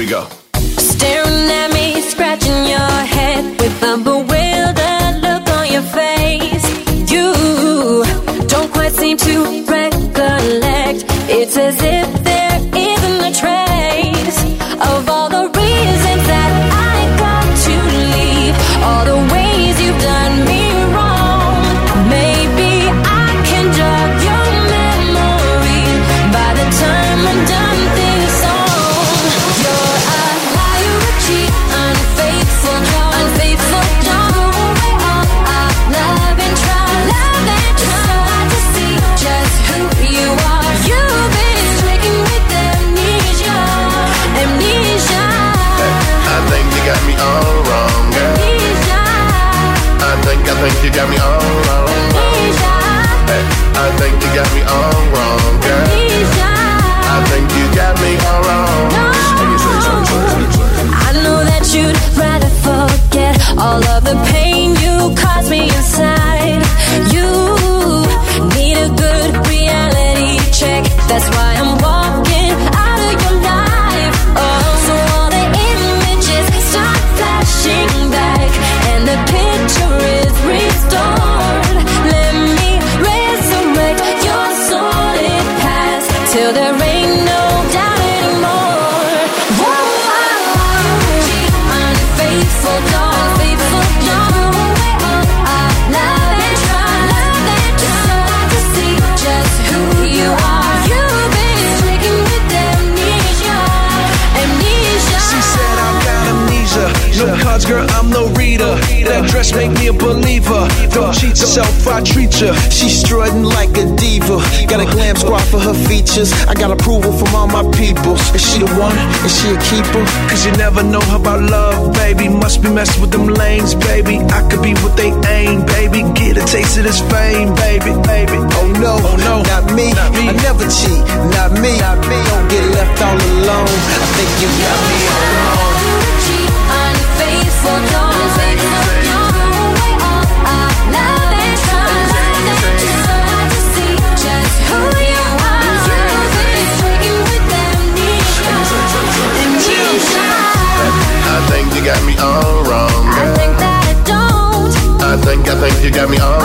we go. Staring at me, scratching your head with a bewildered look on your face. You don't quite seem to recollect. It's as if there isn't a trace of all the reasons that I got to leave, all the ways you've done me wrong. Maybe I can jog your memory by the time I'm done this song. You're a liar, a cheat, unfaithful, unfaithful. Don't away all our love and try to see just who you are. You've been stricken with amnesia, amnesia. I think you got me all wrong, girl. Amnesia. I think you got me all wrong. Amnesia. I think you got me all wrong, girl. Amnesia. I think you got me all wrong. No. I know that you'd rather forget all of the pain you caused me inside. You need a good reality check. That's why I'm walking out of your life. Oh, so all the images start flashing back, and the picture is restored. Let me resurrect your sordid past till there ain't no doubt anymore. Whoa, unfaithful, unfaithful, don't away all our love and try to see just who you are. You've been stricken with amnesia, amnesia. She said I've got amnesia. No cards, girl, I'm no reader. That dress make me a believer. Don't cheat yourself, I treat ya. She's strutting like a diva. Got a glam squad for her features. I got approval from all my peoples. Is she the one? Is she a keeper? Cause you never know about love, baby. Must be messing with them lanes, baby. I could be what they aim, baby. Get a taste of this fame, baby, baby. Oh no, not me. I never cheat, not me. Don't get left all alone. I think you got me all wrong. Unfaithful, don't away all our love and try to see just who you are. You've been stricken with amnesia, amnesia. I think you got me all wrong, girl. I think that I don't. I think you got me all